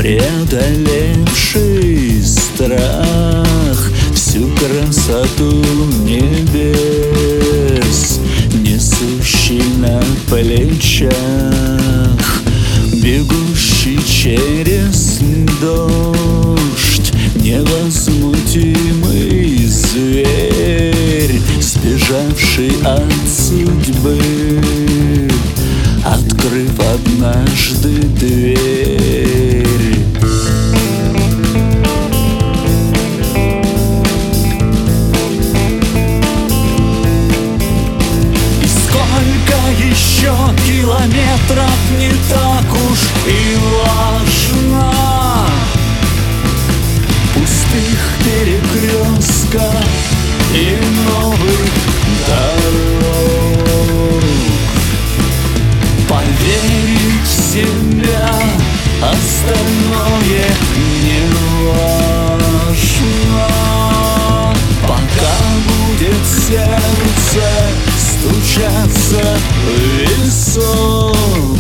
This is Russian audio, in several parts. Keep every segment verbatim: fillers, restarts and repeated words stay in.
преодолевший страх, всю красоту небес, несущий на плечах, бегущий через дождь, невозмутимый зверь, сбежавший от судьбы, открыв однажды дверь. И сколько еще километров, не так уж и важно, пустых перекрестков и новых дорог. Поверить в себя, остальное не важно, пока будет сердце стучаться в висок.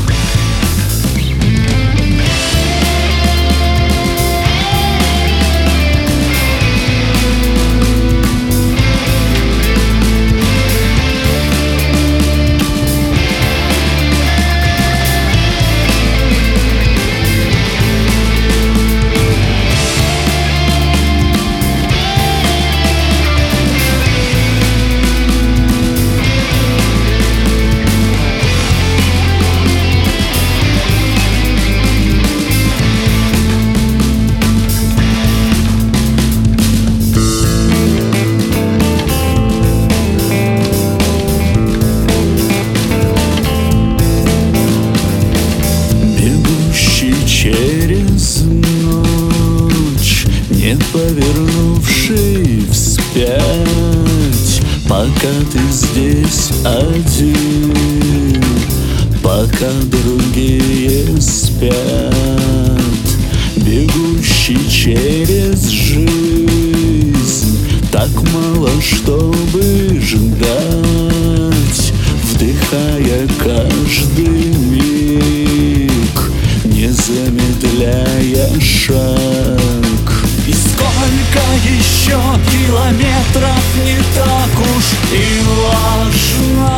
Через ночь, не повернувший вспять, пока ты здесь один, пока другие спят, бегущий через жизнь, так мало, чтобы ждать, вдыхая каждый миг, не замедляя шаг. И сколько еще километров, не так уж и важно,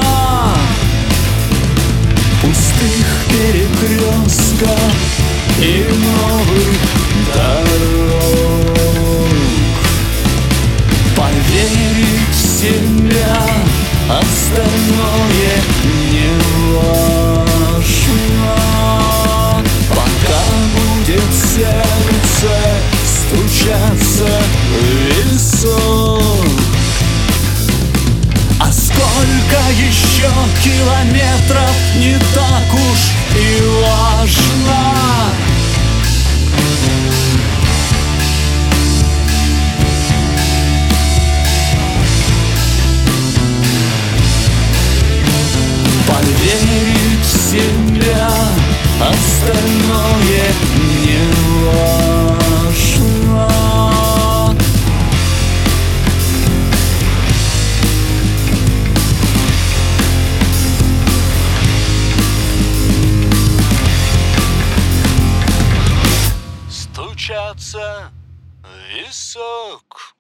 пустых перекрестков и новых дорог. Поверить в себя, остальное не важно, пока будет сердце стучаться в висок. А сколько еще километров, не так уж и важно. Поверить в себя, остальное не важно. Стучаться в висок.